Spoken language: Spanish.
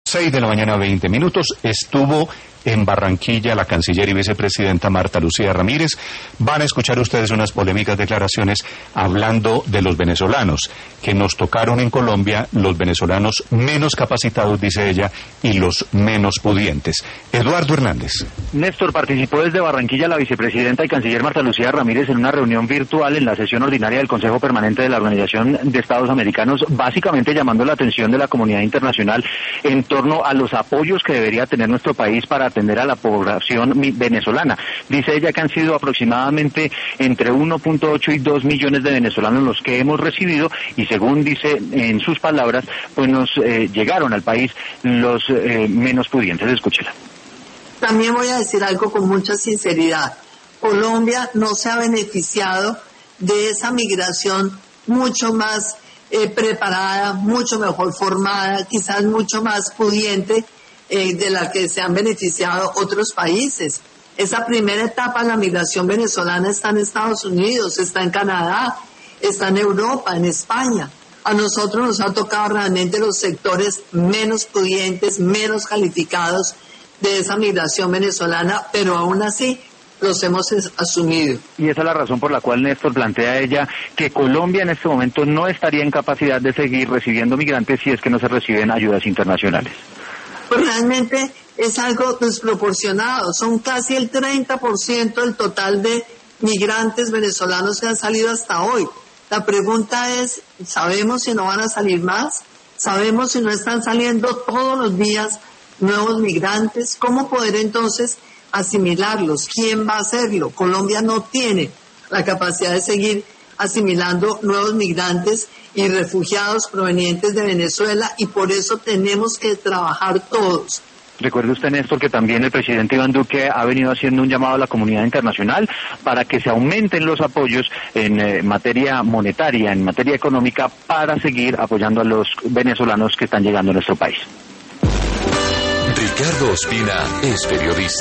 6 de la mañana, 20 minutos, estuvo en Barranquilla la canciller y vicepresidenta Marta Lucía Ramírez. Van a escuchar ustedes unas polémicas declaraciones hablando de los venezolanos, que nos tocaron en Colombia los venezolanos menos capacitados, dice ella, y los menos pudientes. Eduardo Hernández. Néstor, participó desde Barranquilla la vicepresidenta y canciller Marta Lucía Ramírez en una reunión virtual en la sesión ordinaria del Consejo Permanente de la Organización de Estados Americanos, básicamente llamando la atención de la comunidad internacional en torno a los apoyos que debería tener nuestro país para atender a la población venezolana. Dice ella que han sido aproximadamente entre 1.8 y 2 millones de venezolanos los que hemos recibido, y según dice en sus palabras, pues nos llegaron al país los menos pudientes. Escúchela. También voy a decir algo con mucha sinceridad. Colombia no se ha beneficiado de esa migración mucho más preparada, mucho mejor formada, quizás mucho más pudiente de la que se han beneficiado otros países. Esa primera etapa de la migración venezolana está en Estados Unidos, está en Canadá, está en Europa, en España. A nosotros nos ha tocado realmente los sectores menos pudientes, menos calificados de esa migración venezolana, pero aún así los hemos asumido. Y esa es la razón por la cual Néstor plantea ella que Colombia en este momento no estaría en capacidad de seguir recibiendo migrantes si es que no se reciben ayudas internacionales. Pues realmente es algo desproporcionado, son casi el 30% del total de migrantes venezolanos que han salido hasta hoy. La pregunta es, ¿sabemos si no van a salir más? ¿Sabemos si no están saliendo todos los días nuevos migrantes? ¿Cómo poder entonces asimilarlos? ¿Quién va a hacerlo? Colombia no tiene la capacidad de seguir asimilando nuevos migrantes y refugiados provenientes de Venezuela, y por eso tenemos que trabajar todos. Recuerde usted, Néstor, que también el presidente Iván Duque ha venido haciendo un llamado a la comunidad internacional para que se aumenten los apoyos en materia monetaria, en materia económica, para seguir apoyando a los venezolanos que están llegando a nuestro país. Ricardo Ospina es periodista.